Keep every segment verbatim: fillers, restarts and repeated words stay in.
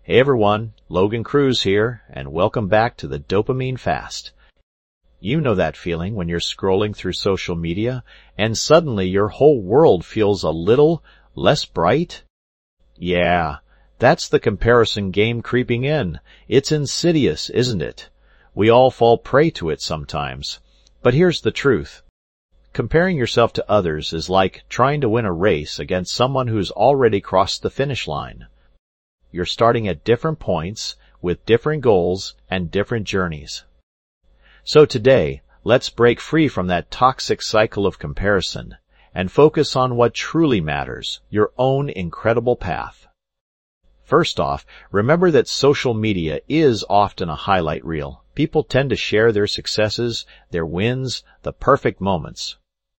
Hey everyone, Logan Cruz here, and welcome back to the Dopamine Fast. You know that feeling when you're scrolling through social media and suddenly your whole world feels a little less bright? Yeah, that's the comparison game creeping in. It's insidious, isn't it? We all fall prey to it sometimes. But here's the truth. Comparing yourself to others is like trying to win a race against someone who's already crossed the finish line. You're starting at different points, with different goals and different journeys. So today, let's break free from that toxic cycle of comparison and focus on what truly matters, your own incredible path. First off, remember that social media is often a highlight reel. People tend to share their successes, their wins, the perfect moments.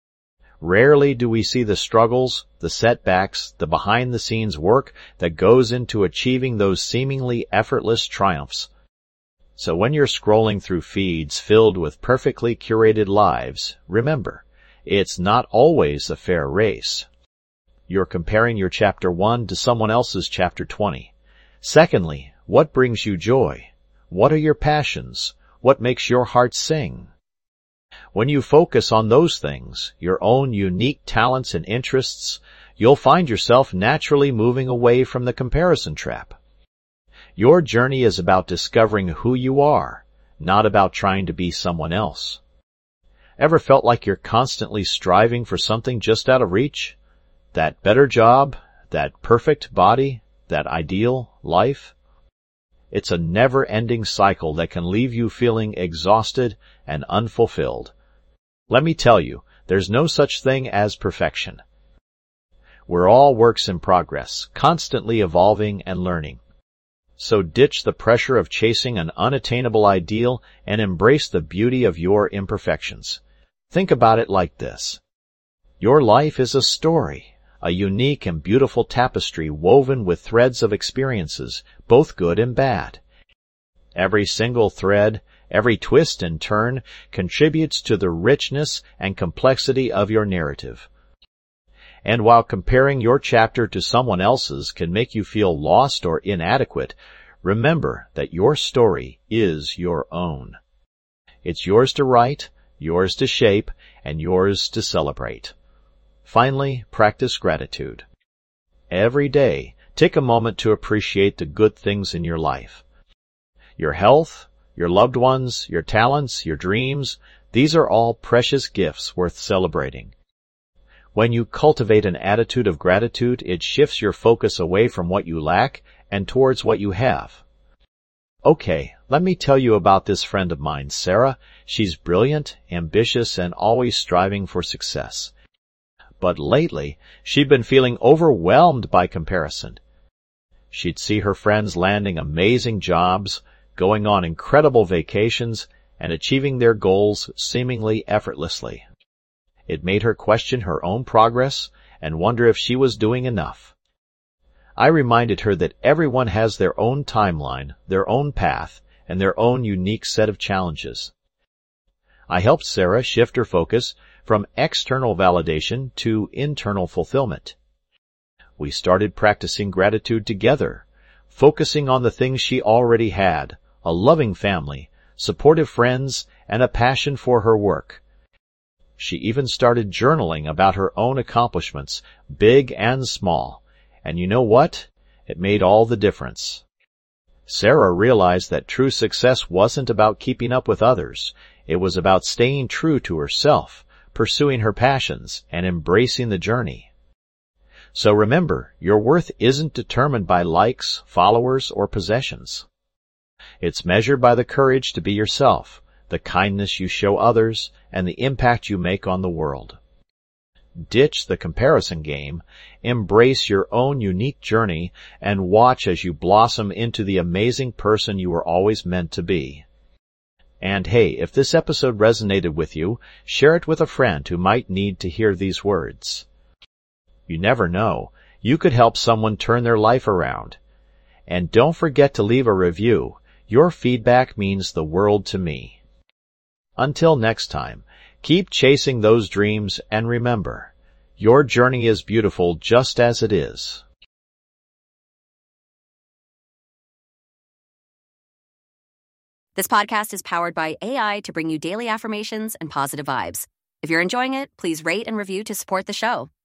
Rarely do we see the struggles, the setbacks, the behind-the-scenes work that goes into achieving those seemingly effortless triumphs. So when you're scrolling through feeds filled with perfectly curated lives, remember, it's not always a fair race. You're comparing your chapter one to someone else's chapter twenty. Secondly, what brings you joy? What are your passions? What makes your heart sing? When you focus on those things, your own unique talents and interests, you'll find yourself naturally moving away from the comparison trap. Your journey is about discovering who you are, not about trying to be someone else. Ever felt like you're constantly striving for something just out of reach? That better job, that perfect body, that ideal life? It's a never-ending cycle that can leave you feeling exhausted and unfulfilled. Let me tell you, there's no such thing as perfection. We're all works in progress, constantly evolving and learning. So ditch the pressure of chasing an unattainable ideal and embrace the beauty of your imperfections. Think about it like this. Your life is a story, a unique and beautiful tapestry woven with threads of experiences, both good and bad. Every single thread, every twist and turn contributes to the richness and complexity of your narrative. And while comparing your chapter to someone else's can make you feel lost or inadequate, remember that your story is your own. It's yours to write, yours to shape, and yours to celebrate. Finally, practice gratitude. Every day, take a moment to appreciate the good things in your life. Your health, your loved ones, your talents, your dreams, these are all precious gifts worth celebrating. When you cultivate an attitude of gratitude, it shifts your focus away from what you lack and towards what you have. Okay, let me tell you about this friend of mine, Sarah. She's brilliant, ambitious, and always striving for success. But lately, she'd been feeling overwhelmed by comparison. She'd see her friends landing amazing jobs, going on incredible vacations, and achieving their goals seemingly effortlessly. It made her question her own progress and wonder if she was doing enough. I reminded her that everyone has their own timeline, their own path, and their own unique set of challenges. I helped Sarah shift her focus from external validation to internal fulfillment. We started practicing gratitude together, focusing on the things she already had, a loving family, supportive friends, and a passion for her work. She even started journaling about her own accomplishments, big and small. And you know what? It made all the difference. Sarah realized that true success wasn't about keeping up with others. It was about staying true to herself, pursuing her passions, and embracing the journey. So remember, your worth isn't determined by likes, followers, or possessions. It's measured by the courage to be yourself, the kindness you show others, and the impact you make on the world. Ditch the comparison game, embrace your own unique journey, and watch as you blossom into the amazing person you were always meant to be. And hey, if this episode resonated with you, share it with a friend who might need to hear these words. You never know, you could help someone turn their life around. And don't forget to leave a review. Your feedback means the world to me. Until next time, keep chasing those dreams and remember, your journey is beautiful just as it is. This podcast is powered by A I to bring you daily affirmations and positive vibes. If you're enjoying it, please rate and review to support the show.